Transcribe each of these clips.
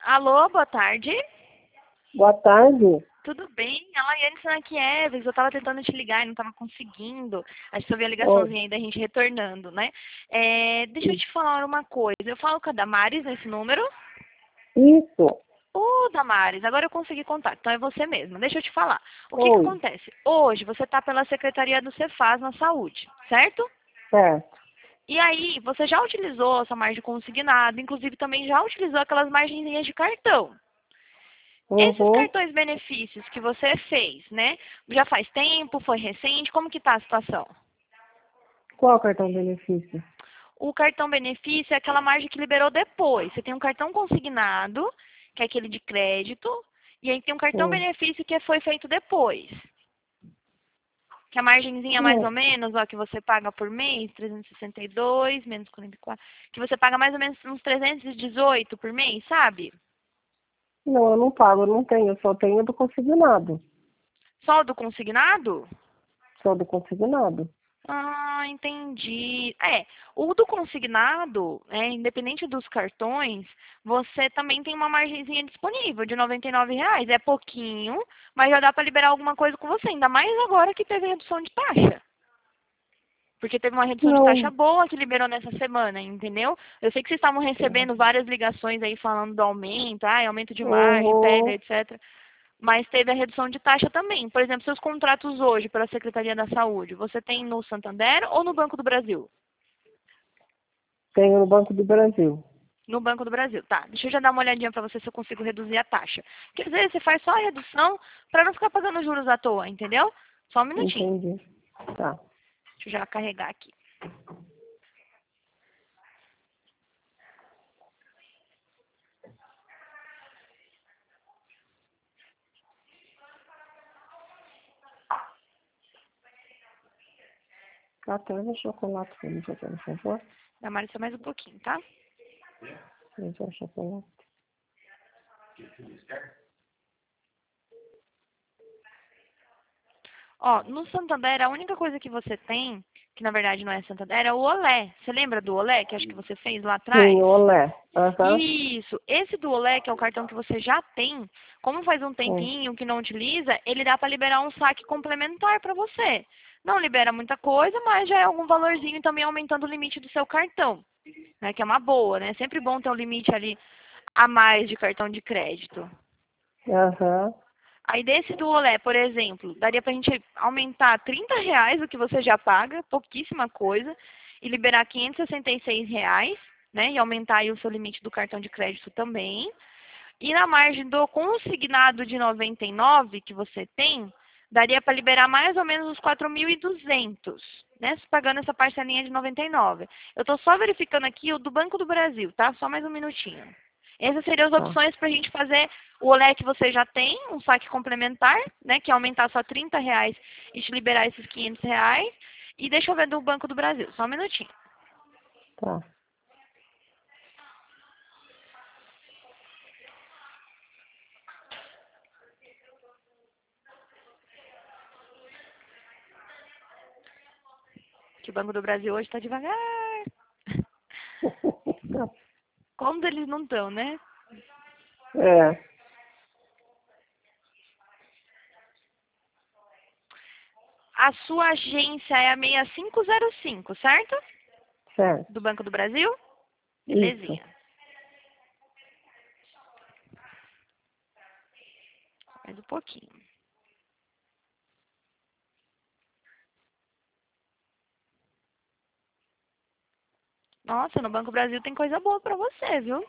Alô, boa tarde. Boa tarde. Tudo bem? A Laiane Sanakieves, eu estava tentando te ligar e não estava conseguindo. Acho que eu vi a Oi. ligaçãozinha aí da gente retornando, né? Deixa eu te falar uma coisa. Eu falo com a Damares nesse número. Isso. Ô, Damares, agora eu consegui contar. Então é você mesma. Deixa eu te falar. O que Oi. acontece? Hoje você está pela Secretaria do Cefaz na Saúde, certo? Certo. E aí, você já utilizou essa margem consignada, inclusive também já utilizou aquelas margenzinhas de cartão. Esses Uhum. cartões benefícios que você fez, né? Já faz tempo, foi recente, como que tá a situação? Qual cartão benefício? O cartão benefício é aquela margem que liberou depois. Você tem um cartão consignado, que é aquele de crédito, e aí tem um cartão Hum. benefício que foi feito depois. Que a margenzinha mais ou Não, menos, ó, que você paga por mês, 362 menos 44, que você paga mais ou menos uns 318 por mês, sabe? não, eu não pago, eu não tenho, eu só tenho do consignado. Só o do consignado? Só do consignado. Ah, entendi. O do consignado, independente dos cartões, você também tem uma margenzinha disponível de R$ 99. É pouquinho, mas já dá para liberar alguma coisa com você, ainda mais agora que teve redução de taxa. Porque teve uma redução de taxa Não. boa que liberou nessa semana, entendeu? Eu sei que vocês estavam recebendo várias ligações aí falando do aumento, aumento de margem, pega, Uhum. etc. Mas teve a redução de taxa também. Por exemplo, seus contratos hoje pela Secretaria da Saúde, você tem no Santander ou no Banco do Brasil? Tenho no Banco do Brasil. No Banco do Brasil. Tá, deixa eu já dar uma olhadinha para você se eu consigo reduzir a taxa. Quer dizer, você faz só a redução para não ficar pagando juros à toa, entendeu? Só um minutinho. Entendi. Tá. Deixa eu já carregar aqui. Traz o chocolate pra mim, por favor. Dá mais só mais um pouquinho, tá? Traz o chocolate. Ó, no Santander, a única coisa que você tem, que na verdade não é Santander, é o Olé. Você lembra do Olé, que acho que você fez lá Sim, atrás? olé. Aham. Isso. Esse do Olé, que é o cartão que você já tem, como faz um Hum. tempinho que não utiliza, ele dá para liberar um saque complementar para você. Não libera muita coisa, mas já é algum valorzinho também aumentando o limite do seu cartão, né? Que é uma boa, né? Sempre bom ter um limite ali a mais de cartão de crédito. Aham. Aí desse do Olé, por exemplo, daria pra gente aumentar R$ 30 o que você já paga, pouquíssima coisa, e liberar R$ 566, né? E aumentar aí o seu limite do cartão de crédito também. E na margem do consignado de 99 que você tem, daria para liberar mais ou menos uns 4.200, né? Pagando essa parcelinha de 99. Eu estou só verificando aqui o do Banco do Brasil, tá? Só mais um minutinho. Essas seriam as Tá. opções para a gente fazer o olé que você já tem, um saque complementar, né? Que é aumentar só R$ 30 e te liberar esses R$ 500. E deixa eu ver do Banco do Brasil, só um minutinho. Tá. Que o Banco do Brasil hoje está devagar. Tá. Como eles não estão, né? É. A sua agência é a 6505, certo? Certo. Do Banco do Brasil? Isso. Belezinha. Mais um pouquinho. Nossa, no Banco do Brasil tem coisa boa pra você, viu?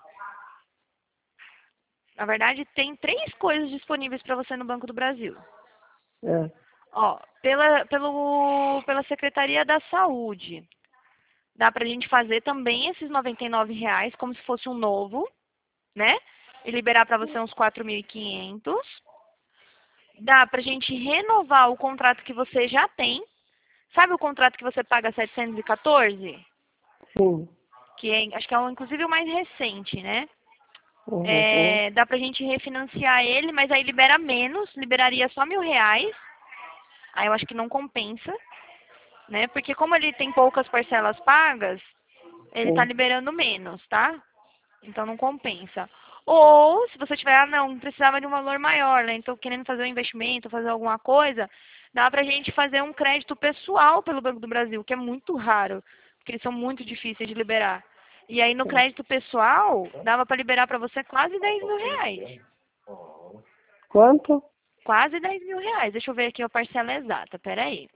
Na verdade, tem 3 coisas disponíveis pra você no Banco do Brasil. É. Ó, pela Secretaria da Saúde, dá pra gente fazer também esses R$ 99 como se fosse um novo, né? E liberar pra você uns 4.500. Dá pra gente renovar o contrato que você já tem. Sabe o contrato que você paga 714? Sim. Acho que é inclusive o mais recente, né? Uhum. Dá pra gente refinanciar ele, mas aí libera menos, liberaria só R$ 1.000. Aí eu acho que não compensa, né? Porque como ele tem poucas parcelas pagas, ele tá Sim. liberando menos, tá? Então não compensa. Ou, se você tiver, não, precisava de um valor maior, né? Então, querendo fazer um investimento, fazer alguma coisa, dá pra gente fazer um crédito pessoal pelo Banco do Brasil, que é muito raro, porque eles são muito difíceis de liberar. E aí, no crédito pessoal, dava pra liberar pra você quase 10 mil reais. Quanto? Quase 10 mil reais. Deixa eu ver aqui a parcela exata, peraí.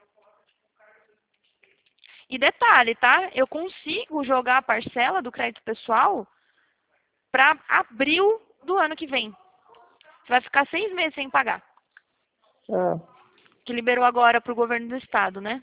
E detalhe, tá? Eu consigo jogar a parcela do crédito pessoal para abril do ano que vem. Você vai ficar 6 meses sem pagar. Ah, Que liberou agora para o governo do estado, né?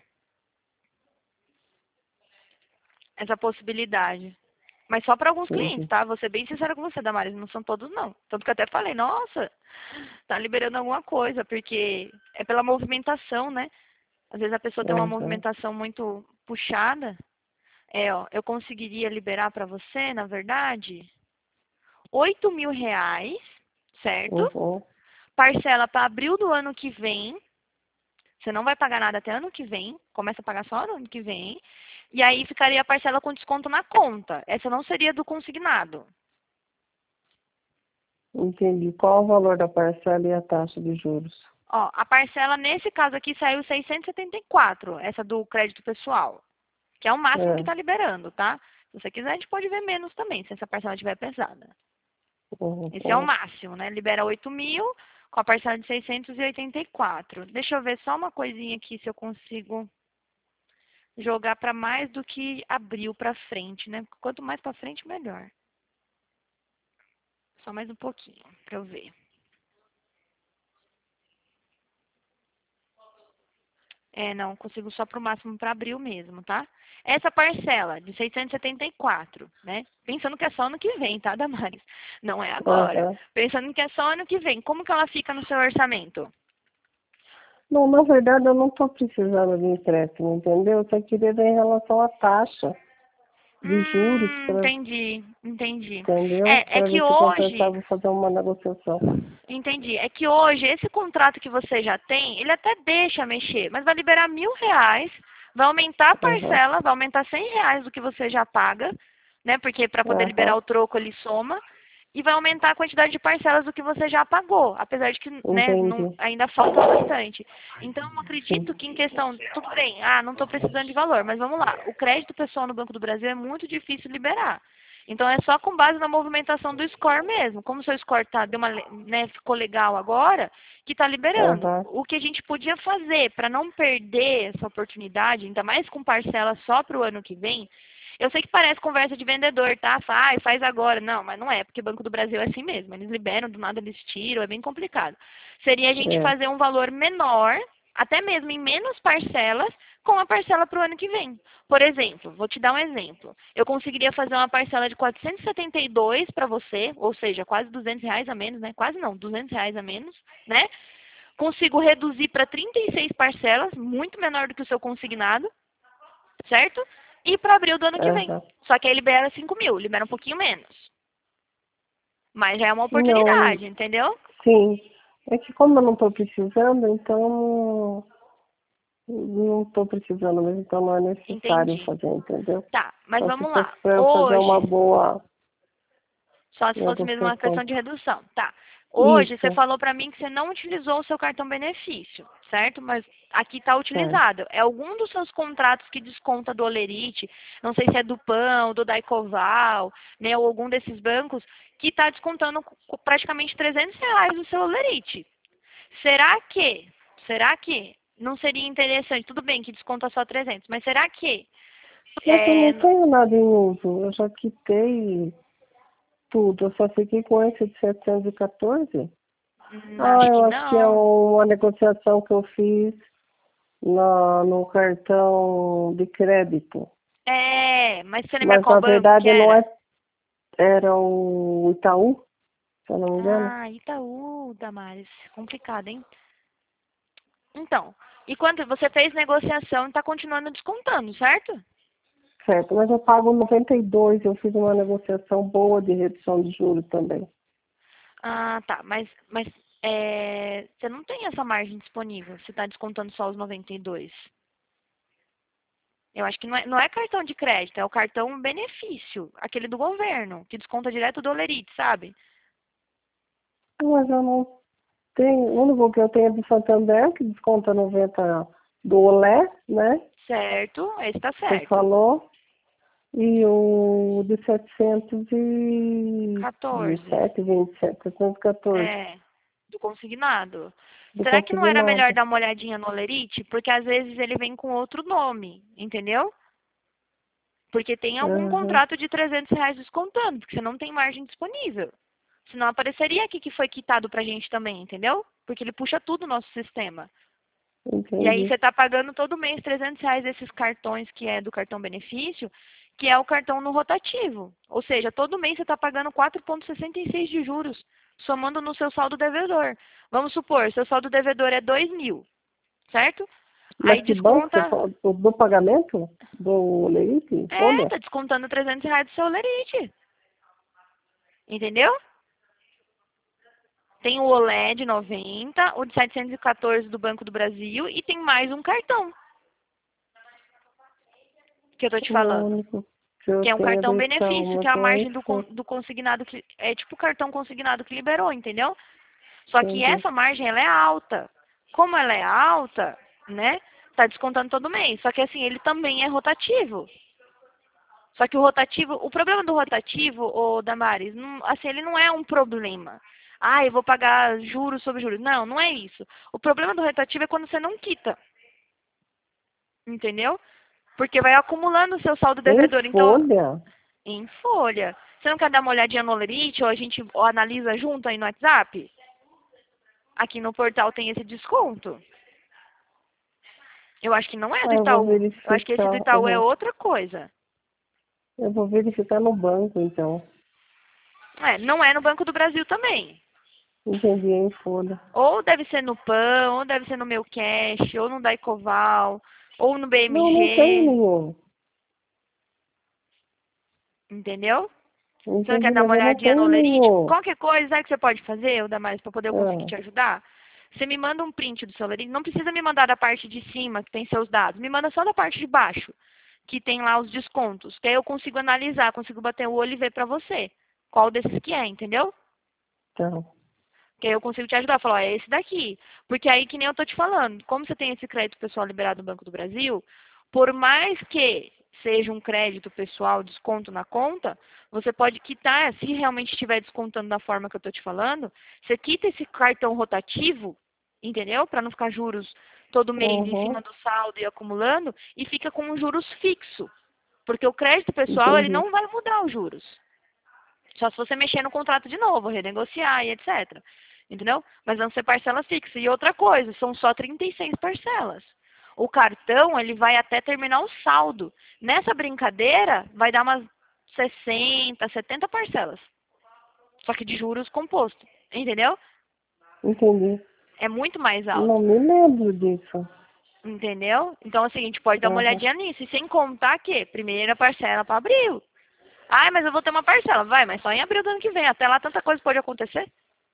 Essa possibilidade. Mas só para alguns clientes, entendi. tá? Vou ser bem sincera com você, Damares. Não são todos, não. Tanto que eu até falei, nossa, tá liberando alguma coisa, porque é pela movimentação, né? Às vezes a pessoa tem uma Uhum. movimentação muito puxada. É, ó, eu conseguiria liberar para você, na verdade, 8 mil reais, certo? Uhum. Parcela para abril do ano que vem. Você não vai pagar nada até ano que vem. Começa a pagar só no ano que vem. E aí ficaria a parcela com desconto na conta. Essa não seria do consignado. Entendi. Qual o valor da parcela e a taxa de juros? Ó, a parcela nesse caso aqui saiu 674, essa do crédito pessoal, que é o máximo que É. está liberando, tá? Se você quiser, a gente pode ver menos também, se essa parcela estiver pesada. Esse é o Uhum. máximo, né? Libera 8 mil com a parcela de 684. Deixa eu ver só uma coisinha aqui se eu consigo jogar para mais do que abril para frente, né? Quanto mais para frente, melhor. Só mais um pouquinho para eu ver. É, não, consigo só para o máximo para abril mesmo, tá? Essa parcela de 674, né? Pensando que é só ano que vem, tá, Damares? Não é agora. Aham. Pensando que é só ano que vem. Como que ela fica no seu orçamento? Não, na verdade, eu não estou precisando de empréstimo, entendeu? Eu só queria ver em relação à taxa de juros, Entendi, entendi. entendeu? É Para que ver se hoje, compensava fazer uma negociação. entendi, é que hoje esse contrato que você já tem, ele até deixa mexer, mas vai liberar 1.000 reais, vai aumentar a Aham. parcela, vai aumentar 100 reais do que você já paga, né? Porque para poder liberar Aham. o troco ele soma, e vai aumentar a quantidade de parcelas do que você já pagou, apesar de que, né, Entendi. ainda falta bastante. Então, eu Sim. acredito que em questão, tudo bem, não estou precisando de valor, mas vamos lá, o crédito pessoal no Banco do Brasil é muito difícil liberar. Então é só com base na movimentação do score mesmo. Como o seu score deu uma, né, ficou legal agora, que está liberando. Aham. O que a gente podia fazer para não perder essa oportunidade, ainda mais com parcela só para o ano que vem, eu sei que parece conversa de vendedor, tá? Faz agora. Não, mas não é, porque Banco do Brasil é assim mesmo. Eles liberam, do nada eles tiram, é bem complicado. Seria a gente É. fazer um valor menor, até mesmo em menos parcelas, com a parcela para o ano que vem. Por exemplo, vou te dar um exemplo. Eu conseguiria fazer uma parcela de 472 para você, ou seja, quase 200 reais a menos, né? Quase não, 200 reais a menos, né? Consigo reduzir para 36 parcelas, muito menor do que o seu consignado, certo? E para abril do ano que vem. Aham. Só que aí libera 5 mil, libera um pouquinho menos. Mas já é uma Não, oportunidade, entendeu? sim. É que como eu não estou precisando, então não estou precisando mesmo, então não é necessário Entendi. fazer, entendeu? Tá, mas Só se vamos fosse lá. para eu fazer uma Hoje, boa só se fosse mesmo uma questão negociação. de redução. Tá. Hoje você Isso, falou para mim que você não utilizou o seu cartão benefício, certo? Mas aqui está certo. utilizado. É algum dos seus contratos que desconta do Olerite, não sei se é do Pão, do Daicoval, né, ou algum desses bancos, que está descontando praticamente 300 reais do seu Olerite. Será que, será que não seria interessante? Tudo bem que desconta só 300, mas será que Mas eu é, não tenho nada em uso, eu já quitei tudo, eu só fiquei com esse de 714. Ah, acho que eu acho que é não. uma negociação que eu fiz no cartão de crédito. É, mas você lembra Mas qual na banco que verdade não era? é, era o Itaú, se eu não me engano. Itaú, Damares. Complicado, hein? Então, e quando você fez negociação, está continuando descontando, certo? Certo, mas eu pago 92, eu fiz uma negociação boa de redução de juros também. Tá. Mas você não tem essa margem disponível. Você está descontando só os 92. Eu acho que não é cartão de crédito, é o cartão benefício, aquele do governo, que desconta direto do Olerite, sabe? Mas eu não tenho, o único que eu tenho é do Santander, que desconta 90 do Olé, né? Certo? Esse tá Você certo. falou. E o de 14. 714, É, do consignado. do Será que não era melhor consignado. dar uma olhadinha no Olerite? Porque às vezes ele vem com outro nome, entendeu? Porque tem algum Uhum, contrato de R$ 300 descontando, porque você não tem margem disponível. Senão apareceria aqui que foi quitado pra gente também, entendeu? Porque ele puxa tudo no nosso sistema. E aí entendi. você está pagando todo mês R$ 300 desses cartões que é do cartão benefício, que é o cartão no rotativo. Ou seja, todo mês você está pagando 4,66 de juros, somando no seu saldo devedor. Vamos supor, seu saldo devedor é 2.000, certo? Aí Mas que banco você desconta, fala? Do pagamento? Do Leite? Folha? tá descontando R$ 300 do seu lerite, entendeu? Tem o Olé de 90, o de 714 do Banco do Brasil e tem mais um cartão que eu tô te É o falando. único que eu Que é um tenho cartão do benefício, Itaú, que é mas a é margem isso. do consignado, que é tipo o cartão consignado que liberou, entendeu? Só que Entendi. essa margem, ela é alta. Como ela é alta, né, tá descontando todo mês. Só que assim, ele também é rotativo. Só que o problema do rotativo, ô Damares, não, assim, ele não é um problema. Ah, eu vou pagar juros sobre juros. Não, não é isso. O problema do rotativo é quando você não quita, entendeu? Porque vai acumulando o seu saldo Em devedor. Então, folha? em folha. Você não quer dar uma olhadinha no Olerite ou a gente analisa junto aí no WhatsApp? Aqui no portal tem esse desconto. Eu acho que não é do Ah, eu vou Itaú. Eu acho que esse do verificar. Itaú é outra coisa. Eu vou verificar no banco, então. É, não é no Banco do Brasil também. Entendi, em folha. Ou deve ser no PAN, ou deve ser no Meu Cash, ou no Daicoval, ou no Não, não tem BMG, nenhum. entendeu? Você não quer Entendi, dar mas uma eu não olhadinha no tenho Olerite? nenhum. Qualquer coisa, sabe o que você pode fazer, Damares, para poder eu conseguir Ah, te ajudar? Você me manda um print do seu Olerite. Não precisa me mandar da parte de cima, que tem seus dados. Me manda só da parte de baixo, que tem lá os descontos. Que aí eu consigo analisar, consigo bater o olho e ver pra você qual desses que é, entendeu? tá. Que aí eu consigo te ajudar. Falar, ó, é esse daqui. Porque aí, que nem eu tô te falando, como você tem esse crédito pessoal liberado no Banco do Brasil, por mais que seja um crédito pessoal, desconto na conta, você pode quitar, se realmente estiver descontando da forma que eu tô te falando, você quita esse cartão rotativo, entendeu? Para não ficar juros todo mês em Uhum, cima do saldo e acumulando, e fica com um juros fixo. Porque o crédito pessoal, ele entendi. não vai mudar os juros. Só se você mexer no contrato de novo, renegociar e etc. Entendeu? Mas vão ser parcelas fixas. E outra coisa, são só 36 parcelas. O cartão, ele vai até terminar o saldo. Nessa brincadeira, vai dar umas 60, 70 parcelas. Só que de juros composto. Entendeu? Entendi. É muito mais Não alto. me lembro disso. Entendeu? Então, assim, a gente pode dar uma Uhum. olhadinha nisso. E sem contar que primeira parcela para abril. Ai, mas eu vou ter uma parcela. Vai, mas só em abril do ano que vem. Até lá tanta coisa pode acontecer.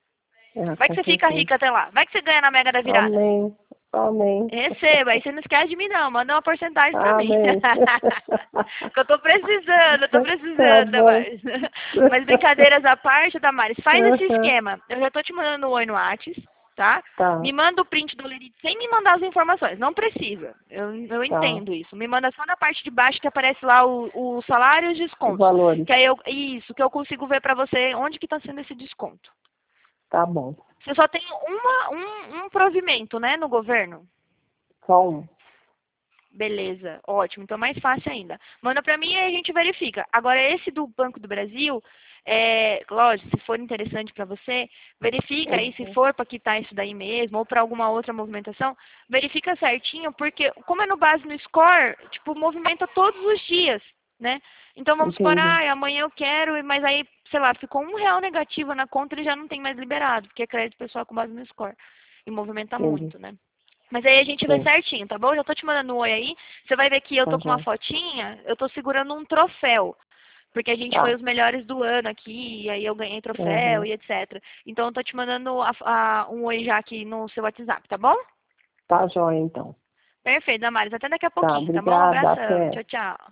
É, Vai que com você fica certeza. rica até lá. Vai que você ganha na Mega da Virada. Amém. Amém. Receba. Aí você não esquece de mim, não. Manda uma porcentagem pra mim. Amém. Que eu tô Tá precisando, bom. Damares. Mas brincadeiras à parte, Damares, faz esse Uhum. esquema. Eu já tô te mandando um oi no Whats, tá? Tá, Me manda o print do Lerite sem me mandar as informações. Não precisa. Eu tá. entendo isso. Me manda só na parte de baixo que aparece lá o salário e os Os descontos. valores. Que aí isso, que eu consigo ver pra você onde que tá sendo esse desconto. Tá bom. Você só tem um provimento, né, no governo? Só um. Beleza, ótimo. Então, mais fácil ainda. Manda pra mim e a gente verifica. Agora, esse do Banco do Brasil, lógico, se for interessante pra você, verifica aí se Uhum. for pra quitar isso daí mesmo ou pra alguma outra movimentação, verifica certinho, porque como é no base no score, tipo, movimenta todos os dias, né? Então, vamos supor, Entendi. amanhã eu quero, mas aí, sei lá, ficou R$ 1 negativo na conta e já não tem mais liberado, porque é crédito pessoal com base no score. E movimenta Entendi. muito, né? Mas aí a gente vê Sim. certinho, tá bom? Já tô te mandando um oi aí. Você vai ver que eu Tá tô com uma bom. fotinha, eu tô segurando um troféu. Porque a gente foi Tá. os melhores do ano aqui, e aí eu ganhei troféu Uhum. e etc. Então eu tô te mandando um oi já aqui no seu WhatsApp, tá bom? Tá jóia, então. Perfeito, Damares. Até daqui a Tá, pouquinho, tá bom? Um obrigada. abração. Até. Tchau, tchau.